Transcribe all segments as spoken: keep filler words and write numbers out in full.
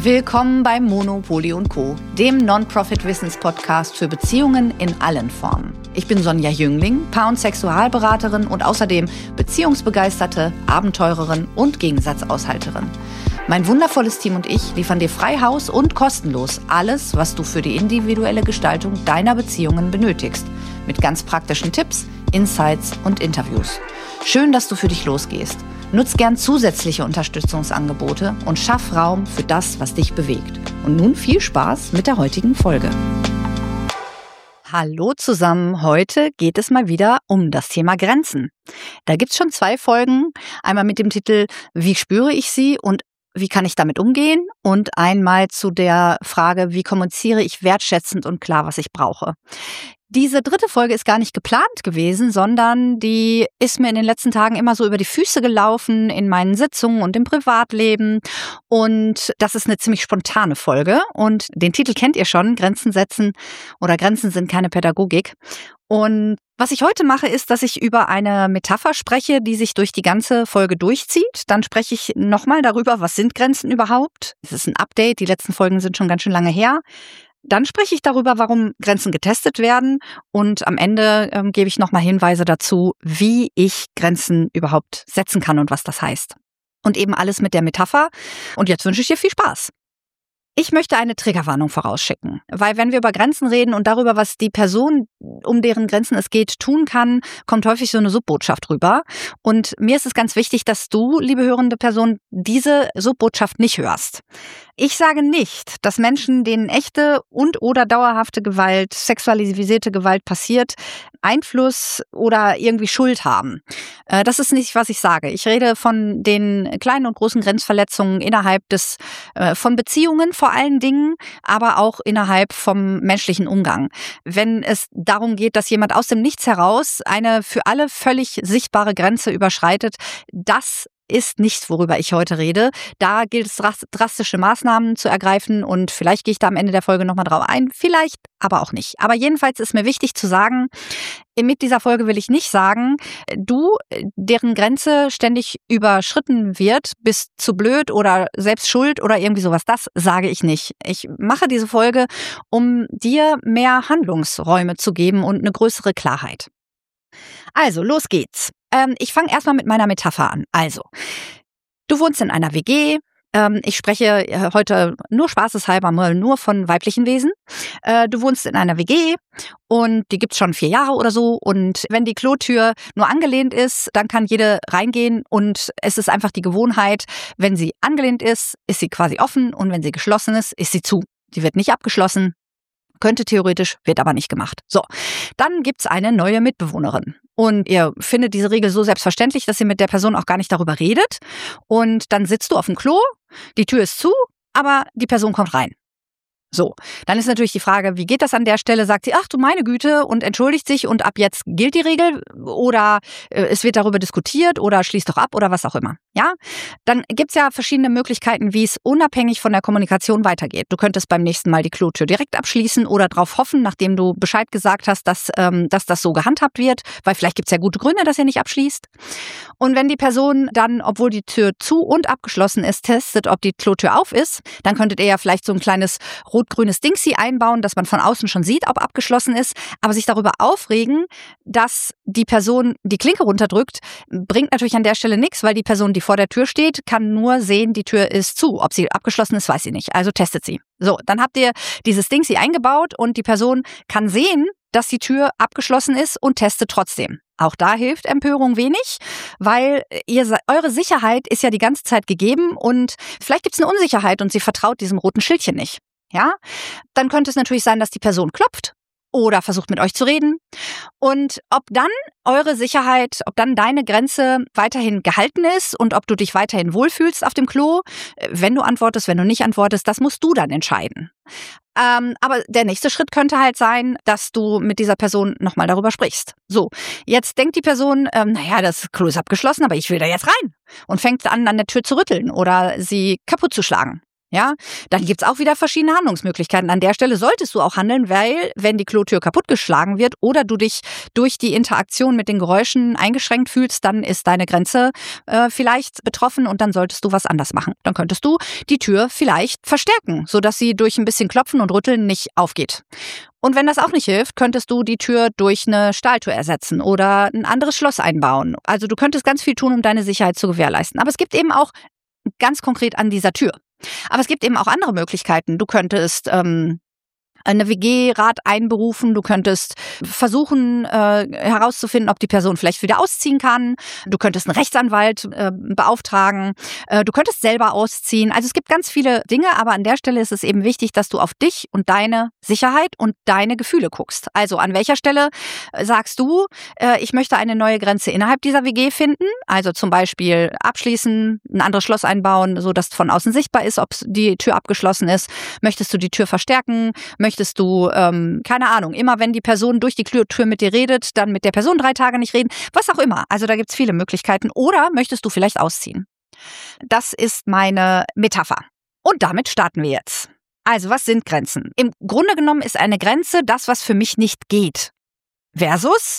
Willkommen bei Monopoly und Co., dem Non-Profit-Wissens-Podcast für Beziehungen in allen Formen. Ich bin Sonja Jüngling, Paar- und Sexualberaterin und außerdem beziehungsbegeisterte Abenteurerin und Gegensatzaushalterin. Mein wundervolles Team und ich liefern dir frei Haus und kostenlos alles, was du für die individuelle Gestaltung deiner Beziehungen benötigst. Mit ganz praktischen Tipps, Insights und Interviews. Schön, dass du für dich losgehst. Nutz gern zusätzliche Unterstützungsangebote und schaff Raum für das, was dich bewegt. Und nun viel Spaß mit der heutigen Folge. Hallo zusammen, heute geht es mal wieder um das Thema Grenzen. Da gibt's schon zwei Folgen, einmal mit dem Titel Wie spüre ich sie und wie kann ich damit umgehen? Und einmal zu der Frage, wie kommuniziere ich wertschätzend und klar, was ich brauche. Diese dritte Folge ist gar nicht geplant gewesen, sondern die ist mir in den letzten Tagen immer so über die Füße gelaufen in meinen Sitzungen und im Privatleben. Und das ist eine ziemlich spontane Folge. Und den Titel kennt ihr schon, Grenzen setzen oder Grenzen sind keine Pädagogik. Und was ich heute mache, ist, dass ich über eine Metapher spreche, die sich durch die ganze Folge durchzieht. Dann spreche ich nochmal darüber, was sind Grenzen überhaupt? Es ist ein Update, die letzten Folgen sind schon ganz schön lange her. Dann spreche ich darüber, warum Grenzen getestet werden und am Ende ähm, gebe ich nochmal Hinweise dazu, wie ich Grenzen überhaupt setzen kann und was das heißt. Und eben alles mit der Metapher. Und jetzt wünsche ich dir viel Spaß. Ich möchte eine Triggerwarnung vorausschicken, weil wenn wir über Grenzen reden und darüber, was die Person, um deren Grenzen es geht, tun kann, kommt häufig so eine Subbotschaft rüber. Und mir ist es ganz wichtig, dass du, liebe hörende Person, diese Subbotschaft nicht hörst. Ich sage nicht, dass Menschen, denen echte und oder dauerhafte Gewalt, sexualisierte Gewalt passiert, Einfluss oder irgendwie Schuld haben. Das ist nicht, was ich sage. Ich rede von den kleinen und großen Grenzverletzungen innerhalb des, von Beziehungen vor allen Dingen, aber auch innerhalb vom menschlichen Umgang. Wenn es darum geht, dass jemand aus dem Nichts heraus eine für alle völlig sichtbare Grenze überschreitet, das ist nicht, worüber ich heute rede. Da gilt es, drastische Maßnahmen zu ergreifen und vielleicht gehe ich da am Ende der Folge nochmal drauf ein, vielleicht, aber auch nicht. Aber jedenfalls ist mir wichtig zu sagen, mit dieser Folge will ich nicht sagen, du, deren Grenze ständig überschritten wird, bist zu blöd oder selbst schuld oder irgendwie sowas. Das sage ich nicht. Ich mache diese Folge, um dir mehr Handlungsräume zu geben und eine größere Klarheit. Also, los geht's. Ähm, ich fange erstmal mit meiner Metapher an. Also, du wohnst in einer W G. Ähm, ich spreche heute nur spaßeshalber mal nur von weiblichen Wesen. Äh, du wohnst in einer W G und die gibt's schon vier Jahre oder so. Und wenn die Klotür nur angelehnt ist, dann kann jede reingehen. Und es ist einfach die Gewohnheit, wenn sie angelehnt ist, ist sie quasi offen. Und wenn sie geschlossen ist, ist sie zu. Die wird nicht abgeschlossen. Könnte theoretisch, wird aber nicht gemacht. So, dann gibt's eine neue Mitbewohnerin. Und ihr findet diese Regel so selbstverständlich, dass ihr mit der Person auch gar nicht darüber redet. Und dann sitzt du auf dem Klo, die Tür ist zu, aber die Person kommt rein. So, dann ist natürlich die Frage, wie geht das an der Stelle? Sagt sie, ach du meine Güte und entschuldigt sich und ab jetzt gilt die Regel oder äh, es wird darüber diskutiert oder schließt doch ab oder was auch immer. Ja, dann gibt's ja verschiedene Möglichkeiten, wie es unabhängig von der Kommunikation weitergeht. Du könntest beim nächsten Mal die Klotür direkt abschließen oder darauf hoffen, nachdem du Bescheid gesagt hast, dass, ähm, dass das so gehandhabt wird, weil vielleicht gibt's ja gute Gründe, dass ihr nicht abschließt. Und wenn die Person dann, obwohl die Tür zu und abgeschlossen ist, testet, ob die Klotür auf ist, dann könntet ihr ja vielleicht so ein kleines rot-grünes Dingsy einbauen, dass man von außen schon sieht, ob abgeschlossen ist, aber sich darüber aufregen, dass die Person die Klinke runterdrückt, bringt natürlich an der Stelle nichts, weil die Person, die vor der Tür steht, kann nur sehen, die Tür ist zu. Ob sie abgeschlossen ist, weiß sie nicht. Also testet sie. So, dann habt ihr dieses Dingsy eingebaut und die Person kann sehen, dass die Tür abgeschlossen ist und testet trotzdem. Auch da hilft Empörung wenig, weil ihr, eure Sicherheit ist ja die ganze Zeit gegeben und vielleicht gibt es eine Unsicherheit und sie vertraut diesem roten Schildchen nicht. Ja, dann könnte es natürlich sein, dass die Person klopft oder versucht mit euch zu reden. Und ob dann eure Sicherheit, ob dann deine Grenze weiterhin gehalten ist und ob du dich weiterhin wohlfühlst auf dem Klo, wenn du antwortest, wenn du nicht antwortest, das musst du dann entscheiden. Ähm, aber der nächste Schritt könnte halt sein, dass du mit dieser Person nochmal darüber sprichst. So, jetzt denkt die Person, ähm, naja, das Klo ist abgeschlossen, aber ich will da jetzt rein und fängt an, an der Tür zu rütteln oder sie kaputt zu schlagen. Ja, dann gibt's auch wieder verschiedene Handlungsmöglichkeiten. An der Stelle solltest du auch handeln, weil wenn die Klotür kaputtgeschlagen wird oder du dich durch die Interaktion mit den Geräuschen eingeschränkt fühlst, dann ist deine Grenze äh, vielleicht betroffen und dann solltest du was anders machen. Dann könntest du die Tür vielleicht verstärken, sodass sie durch ein bisschen Klopfen und Rütteln nicht aufgeht. Und wenn das auch nicht hilft, könntest du die Tür durch eine Stahltür ersetzen oder ein anderes Schloss einbauen. Also du könntest ganz viel tun, um deine Sicherheit zu gewährleisten. Aber es gibt eben auch ganz konkret an dieser Tür. Aber es gibt eben auch andere Möglichkeiten. Du könntest ähm, eine W G-Rat einberufen. Du könntest versuchen äh, herauszufinden, ob die Person vielleicht wieder ausziehen kann. Du könntest einen Rechtsanwalt äh, beauftragen. Äh, du könntest selber ausziehen. Also es gibt ganz viele Dinge, aber an der Stelle ist es eben wichtig, dass du auf dich und deine Sicherheit und deine Gefühle guckst. Also an welcher Stelle sagst du, äh, ich möchte eine neue Grenze innerhalb dieser W G finden? Also zum Beispiel abschließen, ein anderes Schloss einbauen, so dass von außen sichtbar ist, ob die Tür abgeschlossen ist. Möchtest du die Tür verstärken? Möchtest du, ähm, keine Ahnung, immer wenn die Person durch die Tür mit dir redet, dann mit der Person drei Tage nicht reden, was auch immer. Also da gibt's viele Möglichkeiten. Oder möchtest du vielleicht ausziehen? Das ist meine Metapher. Und damit starten wir jetzt. Also, was sind Grenzen? Im Grunde genommen ist eine Grenze das, was für mich nicht geht. Versus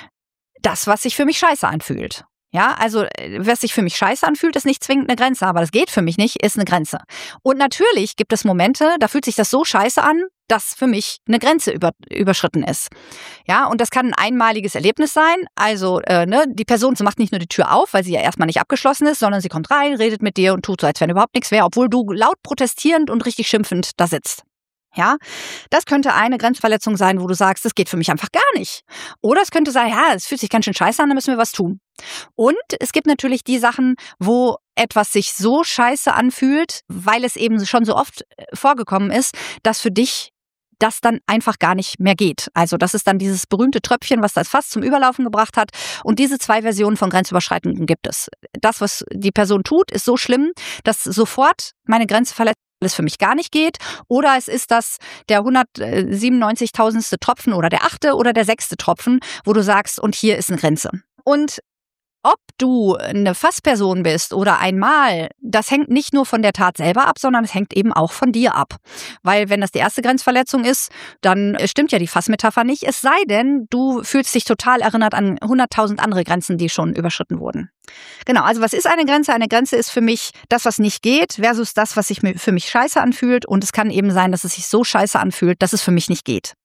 das, was sich für mich scheiße anfühlt. Ja, also was sich für mich scheiße anfühlt, ist nicht zwingend eine Grenze, aber das geht für mich nicht, ist eine Grenze. Und natürlich gibt es Momente, da fühlt sich das so scheiße an, dass für mich eine Grenze über, überschritten ist. Ja, und das kann ein einmaliges Erlebnis sein. Also äh, ne, die Person macht nicht nur die Tür auf, weil sie ja erstmal nicht abgeschlossen ist, sondern sie kommt rein, redet mit dir und tut so, als wenn überhaupt nichts wäre, obwohl du laut protestierend und richtig schimpfend da sitzt. Ja, das könnte eine Grenzverletzung sein, wo du sagst, das geht für mich einfach gar nicht. Oder es könnte sein, ja, es fühlt sich ganz schön scheiße an, da müssen wir was tun. Und es gibt natürlich die Sachen, wo etwas sich so scheiße anfühlt, weil es eben schon so oft vorgekommen ist, dass für dich das dann einfach gar nicht mehr geht. Also das ist dann dieses berühmte Tröpfchen, was das Fass zum Überlaufen gebracht hat. Und diese zwei Versionen von Grenzüberschreitungen gibt es. Das, was die Person tut, ist so schlimm, dass sofort meine Grenze verletzt es für mich gar nicht geht, oder es ist das der hundertsiebenundneunzigtausendste Tropfen oder der achte oder der sechste Tropfen, wo du sagst, und hier ist eine Grenze. Und ob du eine Fassperson bist oder einmal, das hängt nicht nur von der Tat selber ab, sondern es hängt eben auch von dir ab. Weil wenn das die erste Grenzverletzung ist, dann stimmt ja die Fassmetapher nicht. Es sei denn, du fühlst dich total erinnert an hunderttausend andere Grenzen, die schon überschritten wurden. Genau, also was ist eine Grenze? Eine Grenze ist für mich das, was nicht geht, versus das, was sich für mich scheiße anfühlt. Und es kann eben sein, dass es sich so scheiße anfühlt, dass es für mich nicht geht.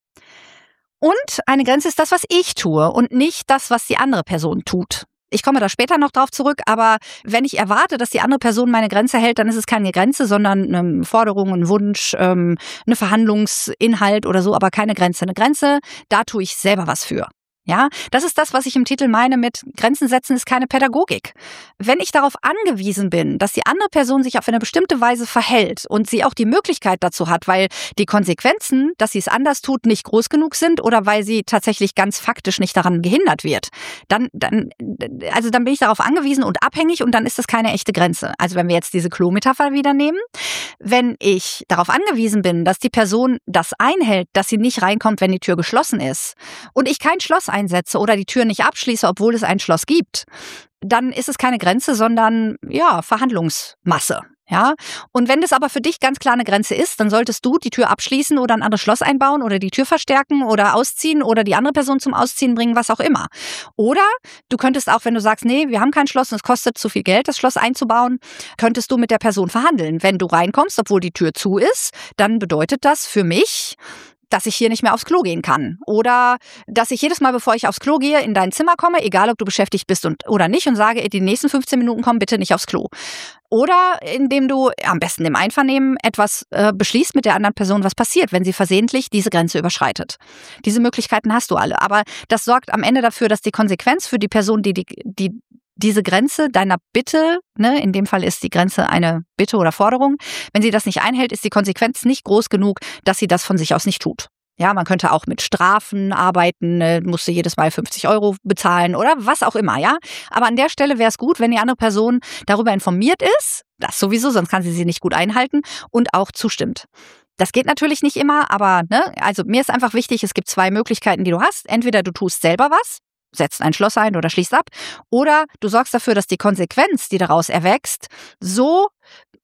Und eine Grenze ist das, was ich tue und nicht das, was die andere Person tut. Ich komme da später noch drauf zurück, aber wenn ich erwarte, dass die andere Person meine Grenze hält, dann ist es keine Grenze, sondern eine Forderung, ein Wunsch, ähm, eine Verhandlungsinhalt oder so, aber keine Grenze. Eine Grenze, da tue ich selber was für. Ja, das ist das, was ich im Titel meine mit Grenzen setzen ist keine Pädagogik. Wenn ich darauf angewiesen bin, dass die andere Person sich auf eine bestimmte Weise verhält und sie auch die Möglichkeit dazu hat, weil die Konsequenzen, dass sie es anders tut, nicht groß genug sind oder weil sie tatsächlich ganz faktisch nicht daran gehindert wird, dann, dann, also dann bin ich darauf angewiesen und abhängig und dann ist das keine echte Grenze. Also wenn wir jetzt diese Klo-Metapher wieder nehmen, wenn ich darauf angewiesen bin, dass die Person das einhält, dass sie nicht reinkommt, wenn die Tür geschlossen ist und ich kein Schloss einsetze oder die Tür nicht abschließe, obwohl es ein Schloss gibt, dann ist es keine Grenze, sondern ja, Verhandlungsmasse. Ja, und wenn das aber für dich ganz klar eine Grenze ist, dann solltest du die Tür abschließen oder ein anderes Schloss einbauen oder die Tür verstärken oder ausziehen oder die andere Person zum Ausziehen bringen, was auch immer. Oder du könntest auch, wenn du sagst, nee, wir haben kein Schloss und es kostet zu viel Geld, das Schloss einzubauen, könntest du mit der Person verhandeln. Wenn du reinkommst, obwohl die Tür zu ist, dann bedeutet das für mich, dass ich hier nicht mehr aufs Klo gehen kann. Oder dass ich jedes Mal, bevor ich aufs Klo gehe, in dein Zimmer komme, egal ob du beschäftigt bist und, oder nicht, und sage, die nächsten fünfzehn Minuten kommen bitte nicht aufs Klo. Oder indem du am besten im Einvernehmen etwas äh, beschließt mit der anderen Person, was passiert, wenn sie versehentlich diese Grenze überschreitet. Diese Möglichkeiten hast du alle. Aber das sorgt am Ende dafür, dass die Konsequenz für die Person, die die, die diese Grenze deiner Bitte, ne, in dem Fall ist die Grenze eine Bitte oder Forderung, wenn sie das nicht einhält, ist die Konsequenz nicht groß genug, dass sie das von sich aus nicht tut. Ja, man könnte auch mit Strafen arbeiten, äh, musst du jedes Mal fünfzig Euro bezahlen oder was auch immer, ja. Aber an der Stelle wäre es gut, wenn die andere Person darüber informiert ist, das sowieso, sonst kann sie sie nicht gut einhalten und auch zustimmt. Das geht natürlich nicht immer, aber ne, also mir ist einfach wichtig, es gibt zwei Möglichkeiten, die du hast. Entweder du tust selber was, setzt ein Schloss ein oder schließt ab, oder du sorgst dafür, dass die Konsequenz, die daraus erwächst, so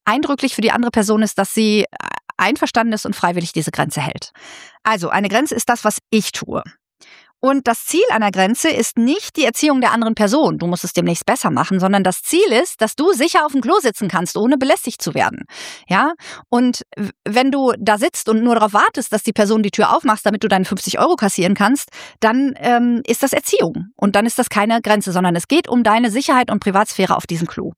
eindrücklich für die andere Person ist, dass sie einverstanden ist und freiwillig diese Grenze hält. Also eine Grenze ist das, was ich tue. Und das Ziel einer Grenze ist nicht die Erziehung der anderen Person, du musst es demnächst besser machen, sondern das Ziel ist, dass du sicher auf dem Klo sitzen kannst, ohne belästigt zu werden. Ja? Und wenn du da sitzt und nur darauf wartest, dass die Person die Tür aufmacht, damit du deine fünfzig Euro kassieren kannst, dann ähm, ist das Erziehung. Und dann ist das keine Grenze, sondern es geht um deine Sicherheit und Privatsphäre auf diesem Klo.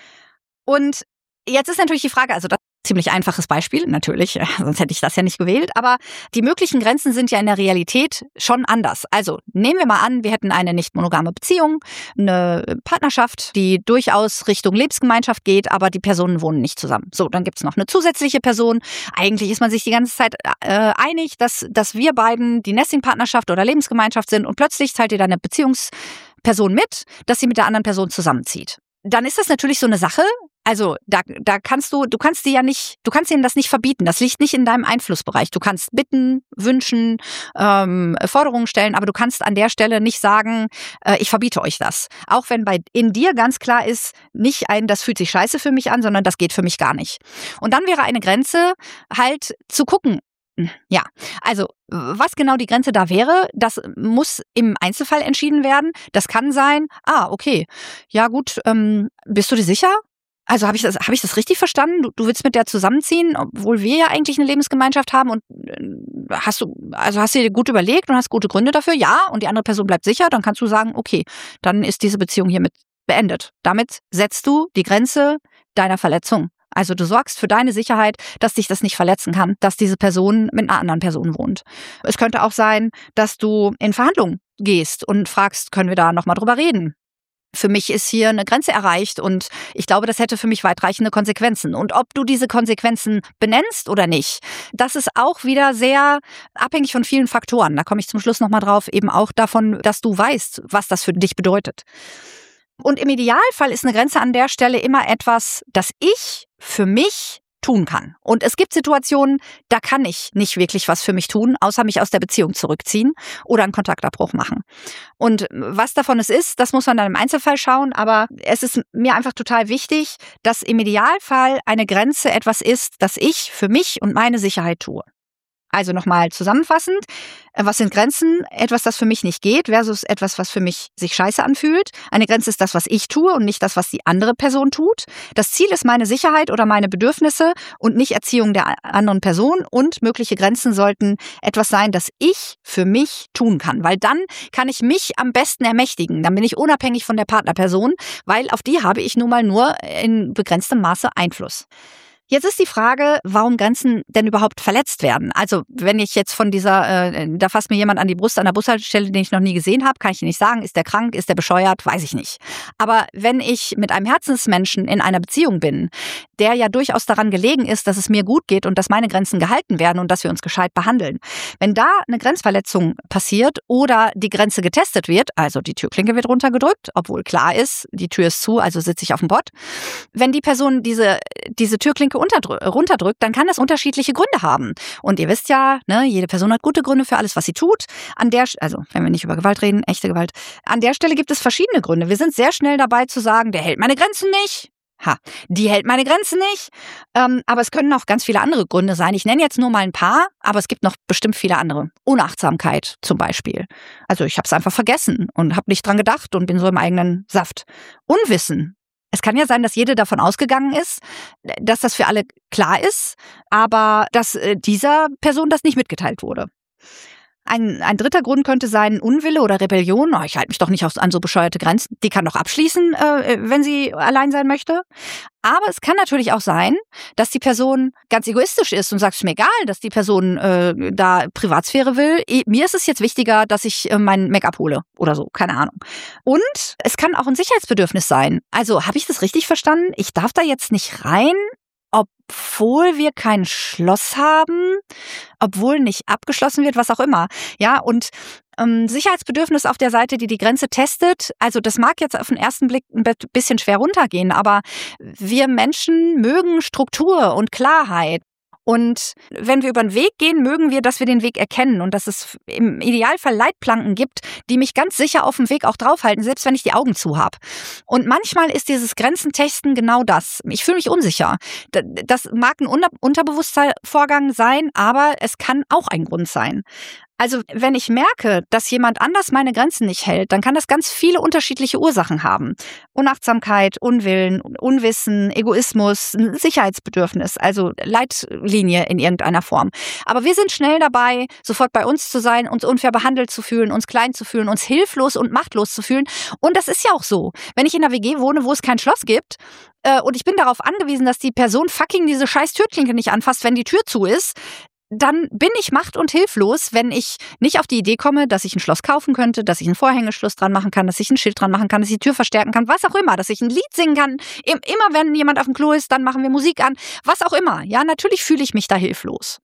Und jetzt ist natürlich die Frage, also das ziemlich einfaches Beispiel, natürlich, sonst hätte ich das ja nicht gewählt, aber die möglichen Grenzen sind ja in der Realität schon anders. Also nehmen wir mal an, wir hätten eine nicht monogame Beziehung, eine Partnerschaft, die durchaus Richtung Lebensgemeinschaft geht, aber die Personen wohnen nicht zusammen. So, dann gibt's noch eine zusätzliche Person. Eigentlich ist man sich die ganze Zeit äh, einig, dass, dass wir beiden die Nesting-Partnerschaft oder Lebensgemeinschaft sind und plötzlich teilt dir deine Beziehungsperson mit, dass sie mit der anderen Person zusammenzieht. Dann ist das natürlich so eine Sache. Also da, da kannst du, du kannst dir ja nicht, du kannst ihnen das nicht verbieten. Das liegt nicht in deinem Einflussbereich. Du kannst bitten, wünschen, ähm, Forderungen stellen, aber du kannst an der Stelle nicht sagen, äh, ich verbiete euch das. Auch wenn bei in dir ganz klar ist, nicht ein, das fühlt sich scheiße für mich an, sondern das geht für mich gar nicht. Und dann wäre eine Grenze halt zu gucken. Ja, also was genau die Grenze da wäre, das muss im Einzelfall entschieden werden. Das kann sein, ah, okay, ja gut, ähm, bist du dir sicher? Also habe ich das, habe ich das richtig verstanden? Du, du willst mit der zusammenziehen, obwohl wir ja eigentlich eine Lebensgemeinschaft haben und hast du, also hast du dir gut überlegt und hast gute Gründe dafür? Ja, und die andere Person bleibt sicher, dann kannst du sagen, okay, dann ist diese Beziehung hiermit beendet. Damit setzt du die Grenze deiner Verletzung. Also du sorgst für deine Sicherheit, dass dich das nicht verletzen kann, dass diese Person mit einer anderen Person wohnt. Es könnte auch sein, dass du in Verhandlungen gehst und fragst, können wir da nochmal drüber reden? Für mich ist hier eine Grenze erreicht und ich glaube, das hätte für mich weitreichende Konsequenzen. Und ob du diese Konsequenzen benennst oder nicht, das ist auch wieder sehr abhängig von vielen Faktoren. Da komme ich zum Schluss nochmal drauf, eben auch davon, dass du weißt, was das für dich bedeutet. Und im Idealfall ist eine Grenze an der Stelle immer etwas, das ich für mich tun kann. Und es gibt Situationen, da kann ich nicht wirklich was für mich tun, außer mich aus der Beziehung zurückziehen oder einen Kontaktabbruch machen. Und was davon es ist, das muss man dann im Einzelfall schauen, aber es ist mir einfach total wichtig, dass im Idealfall eine Grenze etwas ist, das ich für mich und meine Sicherheit tue. Also nochmal zusammenfassend, was sind Grenzen? Etwas, das für mich nicht geht versus etwas, was für mich sich scheiße anfühlt. Eine Grenze ist das, was ich tue und nicht das, was die andere Person tut. Das Ziel ist meine Sicherheit oder meine Bedürfnisse und nicht Erziehung der anderen Person. Und mögliche Grenzen sollten etwas sein, das ich für mich tun kann. Weil dann kann ich mich am besten ermächtigen. Dann bin ich unabhängig von der Partnerperson, weil auf die habe ich nun mal nur in begrenztem Maße Einfluss. Jetzt ist die Frage, warum Grenzen denn überhaupt verletzt werden. Also wenn ich jetzt von dieser, äh, da fasst mir jemand an die Brust an der Bushaltestelle, den ich noch nie gesehen habe, kann ich nicht sagen, ist der krank, ist der bescheuert, weiß ich nicht. Aber wenn ich mit einem Herzensmenschen in einer Beziehung bin, der ja durchaus daran gelegen ist, dass es mir gut geht und dass meine Grenzen gehalten werden und dass wir uns gescheit behandeln. Wenn da eine Grenzverletzung passiert oder die Grenze getestet wird, also die Türklinke wird runtergedrückt, obwohl klar ist, die Tür ist zu, also sitze ich auf dem Pott. Wenn die Person diese, diese Türklinke runterdrückt, dann kann das unterschiedliche Gründe haben. Und ihr wisst ja, ne, jede Person hat gute Gründe für alles, was sie tut. An der, also wenn wir nicht über Gewalt reden, echte Gewalt, an der Stelle gibt es verschiedene Gründe. Wir sind sehr schnell dabei zu sagen, der hält meine Grenzen nicht. Ha, die hält meine Grenzen nicht. Ähm, aber es können auch ganz viele andere Gründe sein. Ich nenne jetzt nur mal ein paar, aber es gibt noch bestimmt viele andere. Unachtsamkeit zum Beispiel. Also ich habe es einfach vergessen und habe nicht dran gedacht und bin so im eigenen Saft. Unwissen. Es kann ja sein, dass jede davon ausgegangen ist, dass das für alle klar ist, aber dass dieser Person das nicht mitgeteilt wurde. Ein, ein dritter Grund könnte sein Unwille oder Rebellion. Oh, ich halte mich doch nicht an so bescheuerte Grenzen. Die kann doch abschließen, äh, wenn sie allein sein möchte. Aber es kann natürlich auch sein, dass die Person ganz egoistisch ist und sagt, es ist mir egal, dass die Person äh, da Privatsphäre will. Mir ist es jetzt wichtiger, dass ich äh, mein Make-up hole oder so, keine Ahnung. Und es kann auch ein Sicherheitsbedürfnis sein. Also habe ich das richtig verstanden? Ich darf da jetzt nicht rein, obwohl wir kein Schloss haben, obwohl nicht abgeschlossen wird, was auch immer. Ja, und ähm, Sicherheitsbedürfnis auf der Seite, die die Grenze testet, also das mag jetzt auf den ersten Blick ein bisschen schwer runtergehen, aber wir Menschen mögen Struktur und Klarheit. Und wenn wir über den Weg gehen, mögen wir, dass wir den Weg erkennen und dass es im Idealfall Leitplanken gibt, die mich ganz sicher auf dem Weg auch draufhalten, selbst wenn ich die Augen zu habe. Und manchmal ist dieses Grenzentesten genau das. Ich fühle mich unsicher. Das mag ein unterbewusster Vorgang sein, aber es kann auch ein Grund sein. Also wenn ich merke, dass jemand anders meine Grenzen nicht hält, dann kann das ganz viele unterschiedliche Ursachen haben. Unachtsamkeit, Unwillen, Unwissen, Egoismus, Sicherheitsbedürfnis, also Leitlinie in irgendeiner Form. Aber wir sind schnell dabei, sofort bei uns zu sein, uns unfair behandelt zu fühlen, uns klein zu fühlen, uns hilflos und machtlos zu fühlen. Und das ist ja auch so. Wenn ich in einer W G wohne, wo es kein Schloss gibt, äh, und ich bin darauf angewiesen, dass die Person fucking diese scheiß Türklinke nicht anfasst, wenn die Tür zu ist, dann bin ich macht- und hilflos, wenn ich nicht auf die Idee komme, dass ich ein Schloss kaufen könnte, dass ich einen Vorhängeschloss dran machen kann, dass ich ein Schild dran machen kann, dass ich die Tür verstärken kann, was auch immer, dass ich ein Lied singen kann. Immer wenn jemand auf dem Klo ist, dann machen wir Musik an, was auch immer. Ja, natürlich fühle ich mich da hilflos.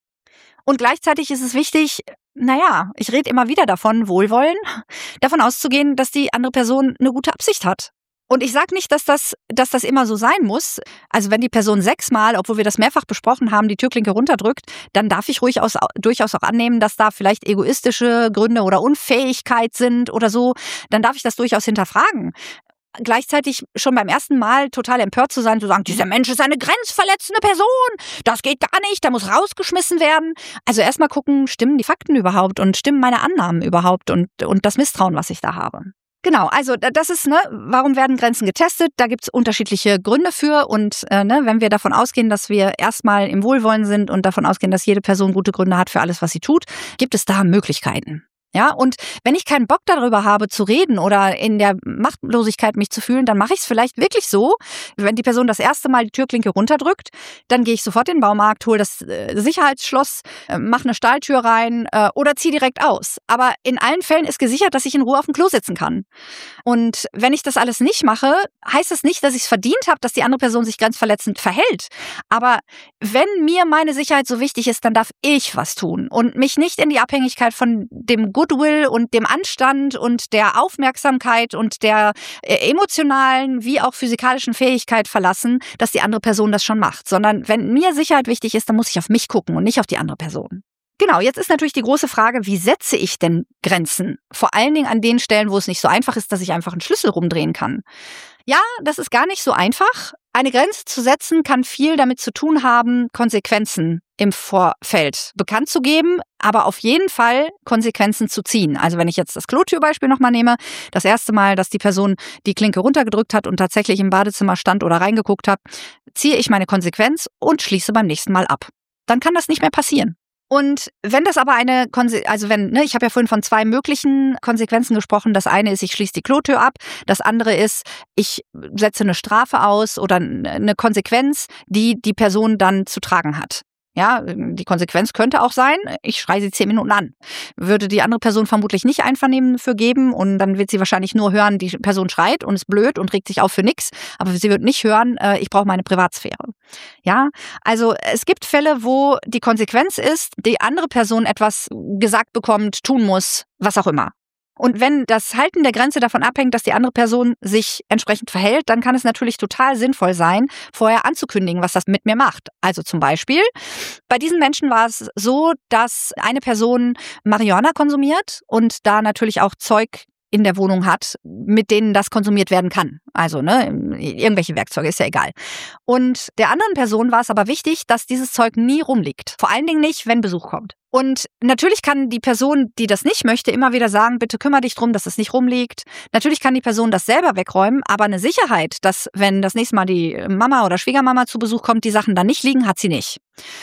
Und gleichzeitig ist es wichtig, naja, ich rede immer wieder davon, Wohlwollen, davon auszugehen, dass die andere Person eine gute Absicht hat. Und ich sage nicht, dass das, dass das immer so sein muss. Also wenn die Person sechsmal, obwohl wir das mehrfach besprochen haben, die Türklinke runterdrückt, dann darf ich ruhig aus, durchaus auch annehmen, dass da vielleicht egoistische Gründe oder Unfähigkeit sind oder so. Dann darf ich das durchaus hinterfragen. Gleichzeitig schon beim ersten Mal total empört zu sein, zu sagen, dieser Mensch ist eine grenzverletzende Person, das geht gar nicht, der muss rausgeschmissen werden. Also erstmal gucken, stimmen die Fakten überhaupt und stimmen meine Annahmen überhaupt und, und das Misstrauen, was ich da habe. Genau, also das ist, ne, warum werden Grenzen getestet? Da gibt's unterschiedliche Gründe für und äh, ne, wenn wir davon ausgehen, dass wir erstmal im Wohlwollen sind und davon ausgehen, dass jede Person gute Gründe hat für alles, was sie tut, gibt es da Möglichkeiten. Ja, und wenn ich keinen Bock darüber habe zu reden oder in der Machtlosigkeit mich zu fühlen, dann mache ich es vielleicht wirklich so, wenn die Person das erste Mal die Türklinke runterdrückt, dann gehe ich sofort in den Baumarkt, hole das äh, Sicherheitsschloss, äh, mache eine Stahltür rein äh, oder ziehe direkt aus. Aber in allen Fällen ist gesichert, dass ich in Ruhe auf dem Klo sitzen kann. Und wenn ich das alles nicht mache, heißt das nicht, dass ich es verdient habe, dass die andere Person sich grenzverletzend verhält. Aber wenn mir meine Sicherheit so wichtig ist, dann darf ich was tun und mich nicht in die Abhängigkeit von dem Goodwill und dem Anstand und der Aufmerksamkeit und der äh, emotionalen wie auch physikalischen Fähigkeit verlassen, dass die andere Person das schon macht. Sondern wenn mir Sicherheit wichtig ist, dann muss ich auf mich gucken und nicht auf die andere Person. Genau, jetzt ist natürlich die große Frage, wie setze ich denn Grenzen? Vor allen Dingen an den Stellen, wo es nicht so einfach ist, dass ich einfach einen Schlüssel rumdrehen kann. Ja, das ist gar nicht so einfach. Eine Grenze zu setzen kann viel damit zu tun haben, Konsequenzen im Vorfeld bekannt zu geben, aber auf jeden Fall Konsequenzen zu ziehen. Also wenn ich jetzt das Klotürbeispiel nochmal nehme, das erste Mal, dass die Person die Klinke runtergedrückt hat und tatsächlich im Badezimmer stand oder reingeguckt hat, ziehe ich meine Konsequenz und schließe beim nächsten Mal ab. Dann kann das nicht mehr passieren. Und wenn das aber eine, Konse- also wenn, ne, ich habe ja vorhin von zwei möglichen Konsequenzen gesprochen. Das eine ist, ich schließe die Klotür ab. Das andere ist, ich setze eine Strafe aus oder eine Konsequenz, die die Person dann zu tragen hat. Ja, die Konsequenz könnte auch sein, ich schreie sie zehn Minuten an. Würde die andere Person vermutlich nicht Einvernehmen für geben und dann wird sie wahrscheinlich nur hören, die Person schreit und ist blöd und regt sich auf für nichts, aber sie wird nicht hören, äh, ich brauche meine Privatsphäre. Ja, also es gibt Fälle, wo die Konsequenz ist, die andere Person etwas gesagt bekommt, tun muss, was auch immer. Und wenn das Halten der Grenze davon abhängt, dass die andere Person sich entsprechend verhält, dann kann es natürlich total sinnvoll sein, vorher anzukündigen, was das mit mir macht. Also zum Beispiel, bei diesen Menschen war es so, dass eine Person Marihuana konsumiert und da natürlich auch Zeug in der Wohnung hat, mit denen das konsumiert werden kann. Also ne, irgendwelche Werkzeuge, ist ja egal. Und der anderen Person war es aber wichtig, dass dieses Zeug nie rumliegt. Vor allen Dingen nicht, wenn Besuch kommt. Und natürlich kann die Person, die das nicht möchte, immer wieder sagen, bitte kümmere dich drum, dass es nicht rumliegt. Natürlich kann die Person das selber wegräumen, aber eine Sicherheit, dass wenn das nächste Mal die Mama oder Schwiegermama zu Besuch kommt, die Sachen dann nicht liegen, hat sie nicht.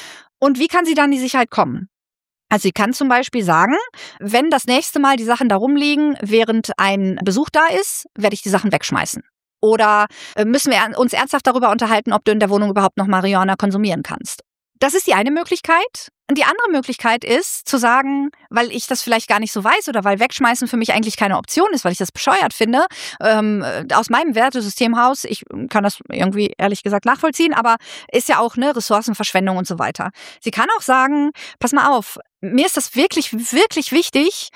Und wie kann sie dann in die Sicherheit kommen? Also sie kann zum Beispiel sagen, wenn das nächste Mal die Sachen da rumliegen, während ein Besuch da ist, werde ich die Sachen wegschmeißen. Oder müssen wir uns ernsthaft darüber unterhalten, ob du in der Wohnung überhaupt noch Marihuana konsumieren kannst. Das ist die eine Möglichkeit. Und die andere Möglichkeit ist, zu sagen, weil ich das vielleicht gar nicht so weiß oder weil Wegschmeißen für mich eigentlich keine Option ist, weil ich das bescheuert finde, ähm, aus meinem Wertesystem raus, ich kann das irgendwie ehrlich gesagt nachvollziehen, aber ist ja auch ne Ressourcenverschwendung und so weiter. Sie kann auch sagen, pass mal auf, mir ist das wirklich, wirklich wichtig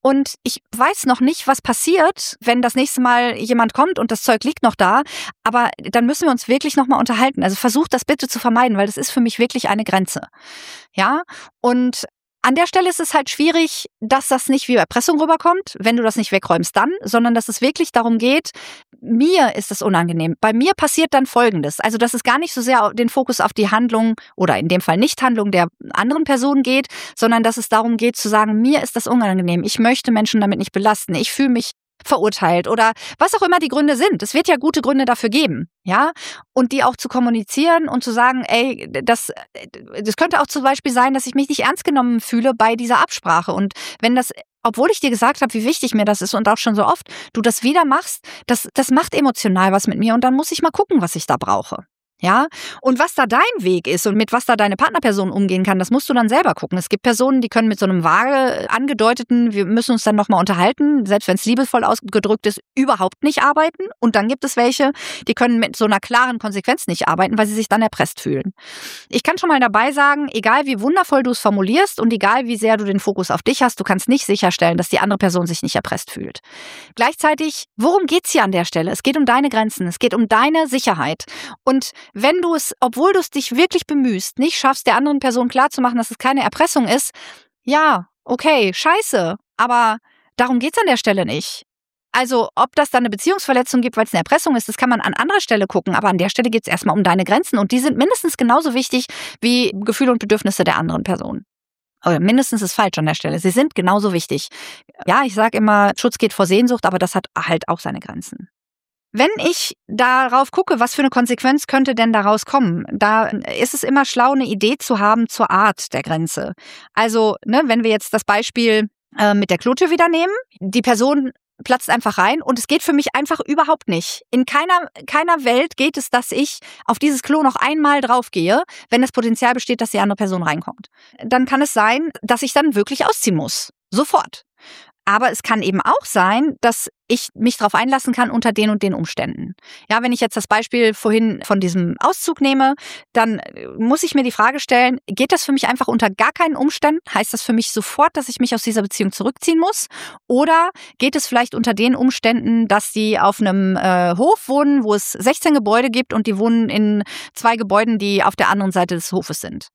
und ich weiß noch nicht, was passiert, wenn das nächste Mal jemand kommt und das Zeug liegt noch da, aber dann müssen wir uns wirklich nochmal unterhalten. Also versuch das bitte zu vermeiden, weil das ist für mich wirklich eine Grenze. Ja, und an der Stelle ist es halt schwierig, dass das nicht wie Erpressung rüberkommt, wenn du das nicht wegräumst dann, sondern dass es wirklich darum geht, mir ist es unangenehm. Bei mir passiert dann Folgendes. Also, dass es gar nicht so sehr den Fokus auf die Handlung oder in dem Fall Nichthandlung der anderen Person geht, sondern dass es darum geht zu sagen, mir ist das unangenehm. Ich möchte Menschen damit nicht belasten. Ich fühle mich verurteilt oder was auch immer die Gründe sind. Es wird ja gute Gründe dafür geben, ja, und die auch zu kommunizieren und zu sagen, ey, das, das könnte auch zum Beispiel sein, dass ich mich nicht ernst genommen fühle bei dieser Absprache und wenn das, obwohl ich dir gesagt habe, wie wichtig mir das ist und auch schon so oft, du das wieder machst, das, das macht emotional was mit mir und dann muss ich mal gucken, was ich da brauche. Ja, und was da dein Weg ist und mit was da deine Partnerperson umgehen kann, das musst du dann selber gucken. Es gibt Personen, die können mit so einem vage angedeuteten, wir müssen uns dann nochmal unterhalten, selbst wenn es liebevoll ausgedrückt ist, überhaupt nicht arbeiten. Und dann gibt es welche, die können mit so einer klaren Konsequenz nicht arbeiten, weil sie sich dann erpresst fühlen. Ich kann schon mal dabei sagen, egal wie wundervoll du es formulierst und egal wie sehr du den Fokus auf dich hast, du kannst nicht sicherstellen, dass die andere Person sich nicht erpresst fühlt. Gleichzeitig, worum geht's hier an der Stelle? Es geht um deine Grenzen, es geht um deine Sicherheit. Und wenn du es, obwohl du es dich wirklich bemühst, nicht schaffst, der anderen Person klarzumachen, dass es keine Erpressung ist, ja, okay, scheiße, aber darum geht's an der Stelle nicht. Also, ob das dann eine Beziehungsverletzung gibt, weil es eine Erpressung ist, das kann man an anderer Stelle gucken, aber an der Stelle geht's erstmal um deine Grenzen und die sind mindestens genauso wichtig wie Gefühle und Bedürfnisse der anderen Person. Oder mindestens ist falsch an der Stelle. Sie sind genauso wichtig. Ja, ich sage immer, Schutz geht vor Sehnsucht, aber das hat halt auch seine Grenzen. Wenn ich darauf gucke, was für eine Konsequenz könnte denn daraus kommen, da ist es immer schlau, eine Idee zu haben zur Art der Grenze. Also, ne, wenn wir jetzt das Beispiel äh, mit der Klotür wieder nehmen, die Person platzt einfach rein und es geht für mich einfach überhaupt nicht. In keiner, keiner Welt geht es, dass ich auf dieses Klo noch einmal draufgehe, wenn das Potenzial besteht, dass die andere Person reinkommt. Dann kann es sein, dass ich dann wirklich ausziehen muss. Sofort. Aber es kann eben auch sein, dass ich mich darauf einlassen kann unter den und den Umständen. Ja, wenn ich jetzt das Beispiel vorhin von diesem Auszug nehme, dann muss ich mir die Frage stellen, geht das für mich einfach unter gar keinen Umständen? Heißt das für mich sofort, dass ich mich aus dieser Beziehung zurückziehen muss? Oder geht es vielleicht unter den Umständen, dass die auf einem äh, Hof wohnen, wo es sechzehn Gebäude gibt und die wohnen in zwei Gebäuden, die auf der anderen Seite des Hofes sind?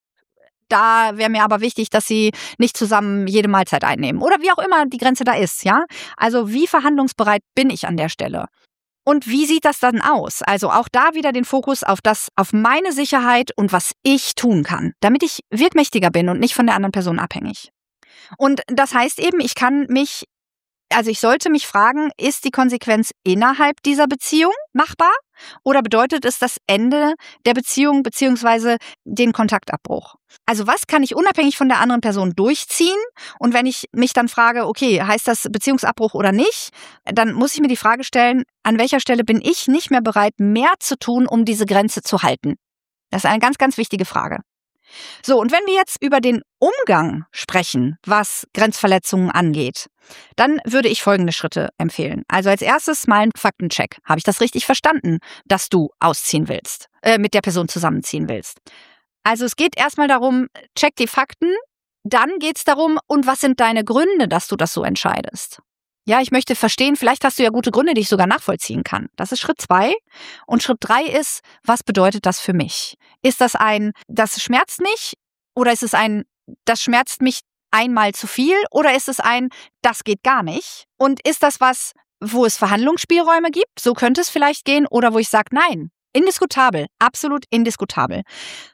Da wäre mir aber wichtig, dass sie nicht zusammen jede Mahlzeit einnehmen. Oder wie auch immer die Grenze da ist, ja? Also wie verhandlungsbereit bin ich an der Stelle? Und wie sieht das dann aus? Also auch da wieder den Fokus auf das, auf meine Sicherheit und was ich tun kann, damit ich wirkmächtiger bin und nicht von der anderen Person abhängig. Und das heißt eben, ich kann mich, also ich sollte mich fragen, ist die Konsequenz innerhalb dieser Beziehung machbar? Oder bedeutet es das Ende der Beziehung bzw. den Kontaktabbruch? Also was kann ich unabhängig von der anderen Person durchziehen? Und wenn ich mich dann frage, okay, heißt das Beziehungsabbruch oder nicht? Dann muss ich mir die Frage stellen, an welcher Stelle bin ich nicht mehr bereit, mehr zu tun, um diese Grenze zu halten? Das ist eine ganz, ganz wichtige Frage. So, und wenn wir jetzt über den Umgang sprechen, was Grenzverletzungen angeht, dann würde ich folgende Schritte empfehlen. Also als erstes mal ein Faktencheck. Habe ich das richtig verstanden, dass du ausziehen willst, äh, mit der Person zusammenziehen willst? Also es geht erstmal darum, check die Fakten, dann geht es darum, und was sind deine Gründe, dass du das so entscheidest? Ja, ich möchte verstehen, vielleicht hast du ja gute Gründe, die ich sogar nachvollziehen kann. Das ist Schritt zwei. Und Schritt drei ist, was bedeutet das für mich? Ist das ein, das schmerzt mich? Oder ist es ein, das schmerzt mich einmal zu viel? Oder ist es ein, das geht gar nicht? Und ist das was, wo es Verhandlungsspielräume gibt? So könnte es vielleicht gehen. Oder wo ich sage, nein, indiskutabel, absolut indiskutabel.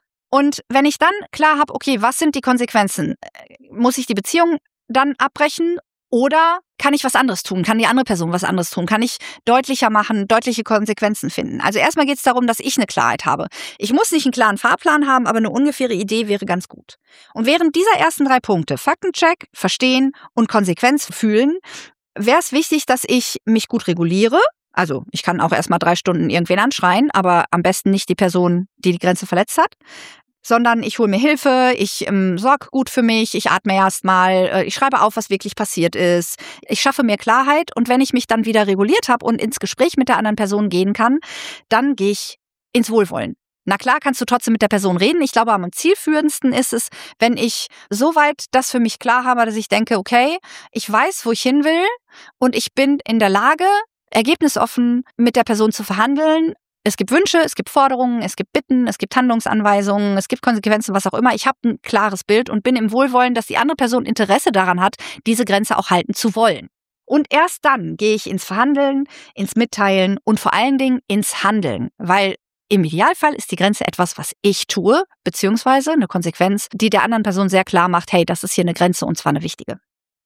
Und wenn ich dann klar habe, okay, was sind die Konsequenzen? Muss ich die Beziehung dann abbrechen? Oder kann ich was anderes tun? Kann die andere Person was anderes tun? Kann ich deutlicher machen, deutliche Konsequenzen finden? Also erstmal geht es darum, dass ich eine Klarheit habe. Ich muss nicht einen klaren Fahrplan haben, aber eine ungefähre Idee wäre ganz gut. Und während dieser ersten drei Punkte, Faktencheck, Verstehen und Konsequenz fühlen, wäre es wichtig, dass ich mich gut reguliere. Also ich kann auch erstmal drei Stunden irgendwen anschreien, aber am besten nicht die Person, die die Grenze verletzt hat. Sondern ich hole mir Hilfe, ich ähm, sorge gut für mich, ich atme erstmal, äh, ich schreibe auf, was wirklich passiert ist. Ich schaffe mir Klarheit und wenn ich mich dann wieder reguliert habe und ins Gespräch mit der anderen Person gehen kann, dann gehe ich ins Wohlwollen. Na klar, kannst du trotzdem mit der Person reden. Ich glaube, am zielführendsten ist es, wenn ich soweit das für mich klar habe, dass ich denke, okay, ich weiß, wo ich hin will und ich bin in der Lage, ergebnisoffen mit der Person zu verhandeln. Es gibt Wünsche, es gibt Forderungen, es gibt Bitten, es gibt Handlungsanweisungen, es gibt Konsequenzen, was auch immer. Ich habe ein klares Bild und bin im Wohlwollen, dass die andere Person Interesse daran hat, diese Grenze auch halten zu wollen. Und erst dann gehe ich ins Verhandeln, ins Mitteilen und vor allen Dingen ins Handeln, weil im Idealfall ist die Grenze etwas, was ich tue, beziehungsweise eine Konsequenz, die der anderen Person sehr klar macht, hey, das ist hier eine Grenze und zwar eine wichtige.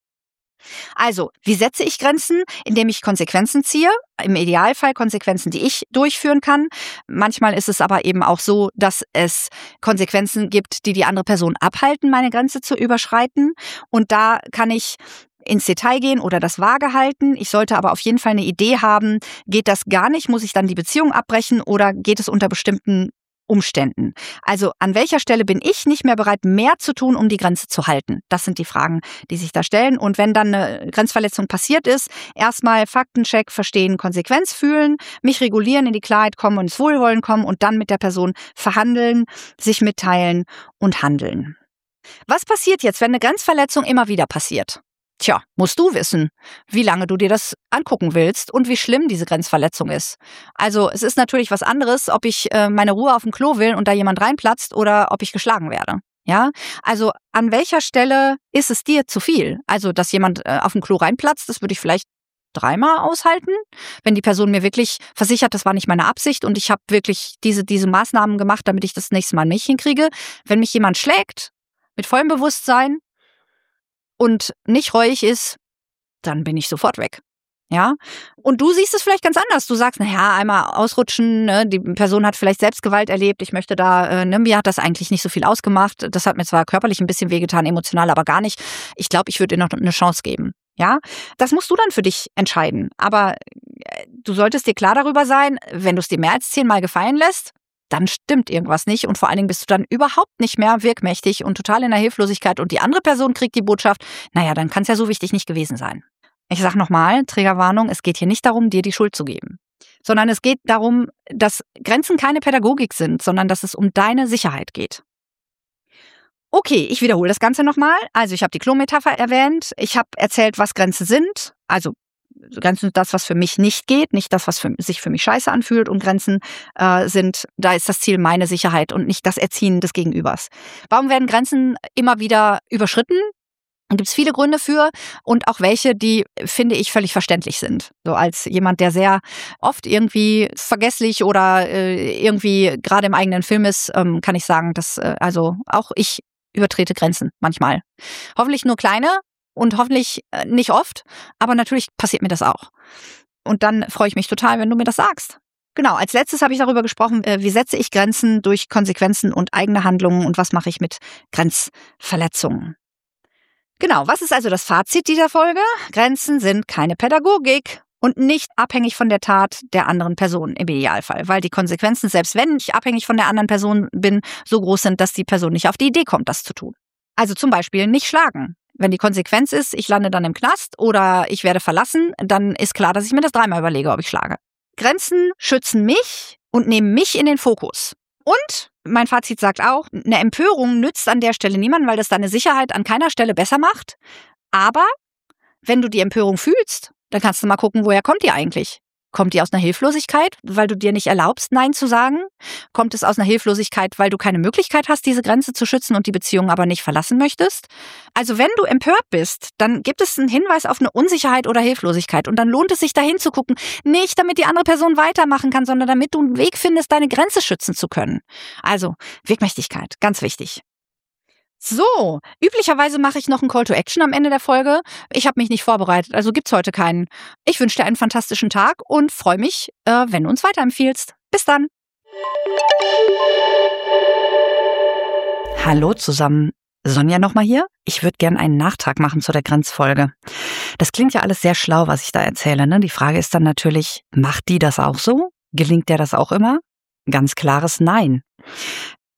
Also, wie setze ich Grenzen? Indem ich Konsequenzen ziehe. Im Idealfall Konsequenzen, die ich durchführen kann. Manchmal ist es aber eben auch so, dass es Konsequenzen gibt, die die andere Person abhalten, meine Grenze zu überschreiten. Und da kann ich ins Detail gehen oder das vage halten. Ich sollte aber auf jeden Fall eine Idee haben, geht das gar nicht, muss ich dann die Beziehung abbrechen oder geht es unter bestimmten Umständen? Also an welcher Stelle bin ich nicht mehr bereit, mehr zu tun, um die Grenze zu halten? Das sind die Fragen, die sich da stellen. Und wenn dann eine Grenzverletzung passiert ist, erstmal Faktencheck, verstehen, Konsequenz fühlen, mich regulieren, in die Klarheit kommen und ins Wohlwollen kommen und dann mit der Person verhandeln, sich mitteilen und handeln. Was passiert jetzt, wenn eine Grenzverletzung immer wieder passiert? Tja, musst du wissen, wie lange du dir das angucken willst und wie schlimm diese Grenzverletzung ist. Also es ist natürlich was anderes, ob ich äh, meine Ruhe auf dem Klo will und da jemand reinplatzt oder ob ich geschlagen werde. Ja, also an welcher Stelle ist es dir zu viel? Also, dass jemand äh, auf dem Klo reinplatzt, das würde ich vielleicht dreimal aushalten, wenn die Person mir wirklich versichert, das war nicht meine Absicht und ich habe wirklich diese, diese Maßnahmen gemacht, damit ich das nächste Mal nicht hinkriege. Wenn mich jemand schlägt, mit vollem Bewusstsein, und nicht reuig ist, dann bin ich sofort weg. Ja? Und du siehst es vielleicht ganz anders. Du sagst, naja, einmal ausrutschen, ne? Die Person hat vielleicht Selbstgewalt erlebt, ich möchte da, äh, ne? Mir hat das eigentlich nicht so viel ausgemacht. Das hat mir zwar körperlich ein bisschen wehgetan, emotional aber gar nicht. Ich glaube, ich würde ihr noch eine Chance geben. Ja? Das musst du dann für dich entscheiden. Aber äh, du solltest dir klar darüber sein, wenn du es dir mehr als zehnmal gefallen lässt, dann stimmt irgendwas nicht und vor allen Dingen bist du dann überhaupt nicht mehr wirkmächtig und total in der Hilflosigkeit und die andere Person kriegt die Botschaft, naja, dann kann es ja so wichtig nicht gewesen sein. Ich sag nochmal, Triggerwarnung, es geht hier nicht darum, dir die Schuld zu geben, sondern es geht darum, dass Grenzen keine Pädagogik sind, sondern dass es um deine Sicherheit geht. Okay, ich wiederhole das Ganze nochmal. Also ich habe die Klo-Metapher erwähnt, ich habe erzählt, was Grenzen sind, also Grenzen sind das, was für mich nicht geht, nicht das, was für, sich für mich scheiße anfühlt. Und Grenzen äh, sind, da ist das Ziel meine Sicherheit und nicht das Erziehen des Gegenübers. Warum werden Grenzen immer wieder überschritten? Da gibt es viele Gründe für und auch welche, die, finde ich, völlig verständlich sind. So als jemand, der sehr oft irgendwie vergesslich oder äh, irgendwie gerade im eigenen Film ist, ähm, kann ich sagen, dass äh, also auch ich übertrete Grenzen manchmal. Hoffentlich nur kleine. Und hoffentlich nicht oft, aber natürlich passiert mir das auch. Und dann freue ich mich total, wenn du mir das sagst. Genau, als letztes habe ich darüber gesprochen, wie setze ich Grenzen durch Konsequenzen und eigene Handlungen und was mache ich mit Grenzverletzungen. Genau, was ist also das Fazit dieser Folge? Grenzen sind keine Pädagogik und nicht abhängig von der Tat der anderen Person im Idealfall, weil die Konsequenzen, selbst wenn ich abhängig von der anderen Person bin, so groß sind, dass die Person nicht auf die Idee kommt, das zu tun. Also zum Beispiel nicht schlagen. Wenn die Konsequenz ist, ich lande dann im Knast oder ich werde verlassen, dann ist klar, dass ich mir das dreimal überlege, ob ich schlage. Grenzen schützen mich und nehmen mich in den Fokus. Und mein Fazit sagt auch, eine Empörung nützt an der Stelle niemandem, weil das deine Sicherheit an keiner Stelle besser macht. Aber wenn du die Empörung fühlst, dann kannst du mal gucken, woher kommt die eigentlich? Kommt die aus einer Hilflosigkeit, weil du dir nicht erlaubst, Nein zu sagen? Kommt es aus einer Hilflosigkeit, weil du keine Möglichkeit hast, diese Grenze zu schützen und die Beziehung aber nicht verlassen möchtest? Also wenn du empört bist, dann gibt es einen Hinweis auf eine Unsicherheit oder Hilflosigkeit. Und dann lohnt es sich, dahin zu gucken, nicht damit die andere Person weitermachen kann, sondern damit du einen Weg findest, deine Grenze schützen zu können. Also Wirkmächtigkeit, ganz wichtig. So, üblicherweise mache ich noch einen Call to Action am Ende der Folge. Ich habe mich nicht vorbereitet, also gibt's heute keinen. Ich wünsche dir einen fantastischen Tag und freue mich, äh, wenn du uns weiterempfiehlst. Bis dann. Hallo zusammen, Sonja nochmal hier. Ich würde gern einen Nachtrag machen zu der Grenzfolge. Das klingt ja alles sehr schlau, was ich da erzähle, ne? Die Frage ist dann natürlich, macht die das auch so? Gelingt der das auch immer? Ganz klares Nein.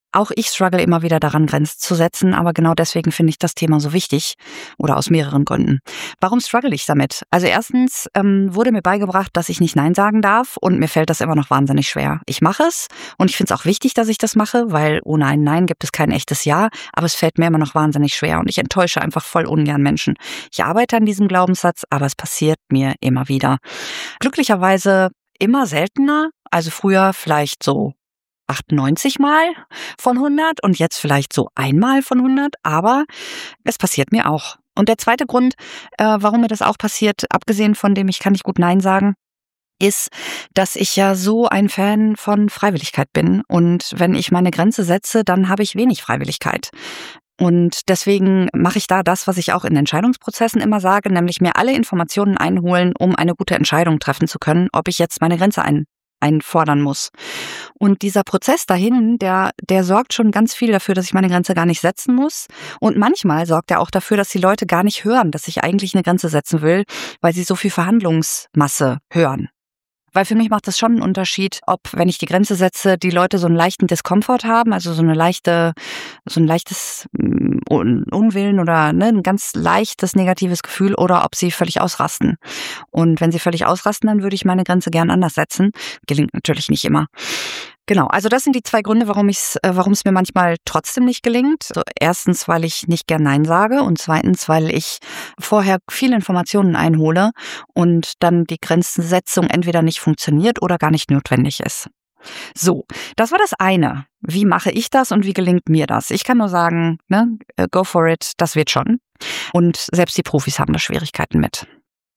Auch ich struggle immer wieder daran, Grenzen zu setzen, aber genau deswegen finde ich das Thema so wichtig oder aus mehreren Gründen. Warum struggle ich damit? Also erstens ähm, wurde mir beigebracht, dass ich nicht Nein sagen darf und mir fällt das immer noch wahnsinnig schwer. Ich mache es und ich finde es auch wichtig, dass ich das mache, weil ohne ein Nein gibt es kein echtes Ja, aber es fällt mir immer noch wahnsinnig schwer und ich enttäusche einfach voll ungern Menschen. Ich arbeite an diesem Glaubenssatz, aber es passiert mir immer wieder. Glücklicherweise immer seltener, also früher vielleicht so achtundneunzig Mal von hundert und jetzt vielleicht so einmal von hundert, aber es passiert mir auch. Und der zweite Grund, äh, warum mir das auch passiert, abgesehen von dem ich kann nicht gut Nein sagen, ist, dass ich ja so ein Fan von Freiwilligkeit bin und wenn ich meine Grenze setze, dann habe ich wenig Freiwilligkeit. Und deswegen mache ich da das, was ich auch in Entscheidungsprozessen immer sage, nämlich mir alle Informationen einholen, um eine gute Entscheidung treffen zu können, ob ich jetzt meine Grenze ein einfordern muss. Und dieser Prozess dahin, der, der sorgt schon ganz viel dafür, dass ich meine Grenze gar nicht setzen muss. Und manchmal sorgt er auch dafür, dass die Leute gar nicht hören, dass ich eigentlich eine Grenze setzen will, weil sie so viel Verhandlungsmasse hören. Weil für mich macht das schon einen Unterschied, ob, wenn ich die Grenze setze, die Leute so einen leichten Diskomfort haben, also so eine leichte, so ein leichtes Unwillen oder ne, ein ganz leichtes negatives Gefühl oder ob sie völlig ausrasten. Und wenn sie völlig ausrasten, dann würde ich meine Grenze gern anders setzen. Gelingt natürlich nicht immer. Genau, also das sind die zwei Gründe, warum ich's, äh, warum es mir manchmal trotzdem nicht gelingt. Also erstens, weil ich nicht gern Nein sage und zweitens, weil ich vorher viele Informationen einhole und dann die Grenzensetzung entweder nicht funktioniert oder gar nicht notwendig ist. So, das war das eine. Wie mache ich das und wie gelingt mir das? Ich kann nur sagen, ne, go for it, das wird schon. Und selbst die Profis haben da Schwierigkeiten mit.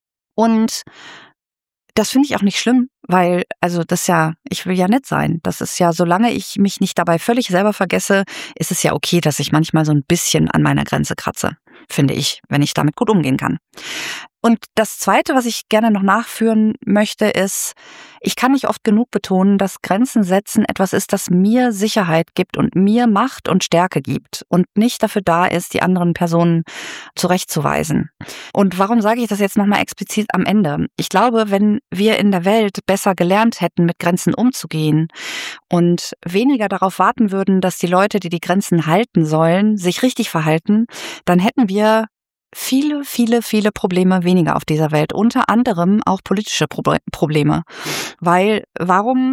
Und das finde ich auch nicht schlimm, weil, also das ist ja, ich will ja nett sein. Das ist ja, solange ich mich nicht dabei völlig selber vergesse, ist es ja okay, dass ich manchmal so ein bisschen an meiner Grenze kratze, finde ich, wenn ich damit gut umgehen kann. Und das Zweite, was ich gerne noch nachführen möchte, ist, ich kann nicht oft genug betonen, dass Grenzen setzen etwas ist, das mir Sicherheit gibt und mir Macht und Stärke gibt und nicht dafür da ist, die anderen Personen zurechtzuweisen. Und warum sage ich das jetzt nochmal explizit am Ende? Ich glaube, wenn wir in der Welt besser gelernt hätten, mit Grenzen umzugehen und weniger darauf warten würden, dass die Leute, die die Grenzen halten sollen, sich richtig verhalten, dann hätten wir viele, viele, viele Probleme weniger auf dieser Welt, unter anderem auch politische Pro- Probleme. Weil warum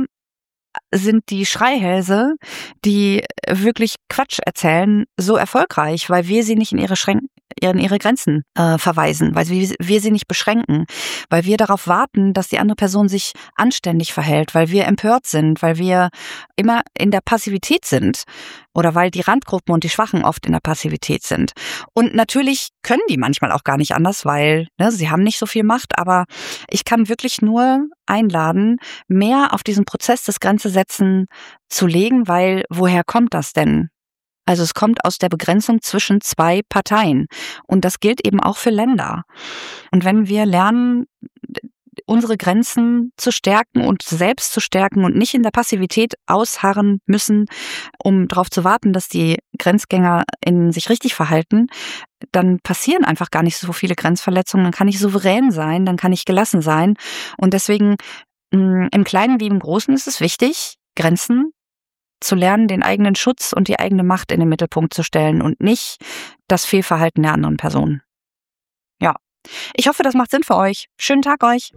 sind die Schreihälse, die wirklich Quatsch erzählen, so erfolgreich? Weil wir sie nicht in ihre Schränken in ihre Grenzen äh, verweisen, weil wir, wir sie nicht beschränken, weil wir darauf warten, dass die andere Person sich anständig verhält, weil wir empört sind, weil wir immer in der Passivität sind oder weil die Randgruppen und die Schwachen oft in der Passivität sind. Und natürlich können die manchmal auch gar nicht anders, weil ne, sie haben nicht so viel Macht, aber ich kann wirklich nur einladen, mehr auf diesen Prozess des Grenzesetzen zu legen, weil woher kommt das denn? Also es kommt aus der Begrenzung zwischen zwei Parteien und das gilt eben auch für Länder. Und wenn wir lernen, unsere Grenzen zu stärken und selbst zu stärken und nicht in der Passivität ausharren müssen, um darauf zu warten, dass die Grenzgänger in sich richtig verhalten, dann passieren einfach gar nicht so viele Grenzverletzungen. Dann kann ich souverän sein, dann kann ich gelassen sein. Und deswegen im Kleinen wie im Großen ist es wichtig, Grenzen zu lernen, den eigenen Schutz und die eigene Macht in den Mittelpunkt zu stellen und nicht das Fehlverhalten der anderen Person. Ja, ich hoffe, das macht Sinn für euch. Schönen Tag euch.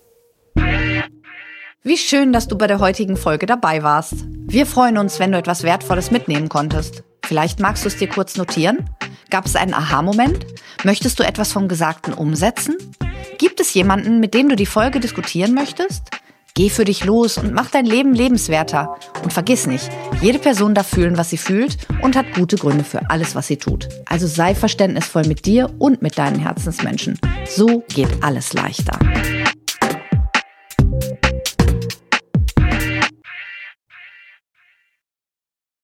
Wie schön, dass du bei der heutigen Folge dabei warst. Wir freuen uns, wenn du etwas Wertvolles mitnehmen konntest. Vielleicht magst du es dir kurz notieren? Gab es einen Aha-Moment? Möchtest du etwas vom Gesagten umsetzen? Gibt es jemanden, mit dem du die Folge diskutieren möchtest? Geh für dich los und mach dein Leben lebenswerter. Und vergiss nicht, jede Person darf fühlen, was sie fühlt und hat gute Gründe für alles, was sie tut. Also sei verständnisvoll mit dir und mit deinen Herzensmenschen. So geht alles leichter.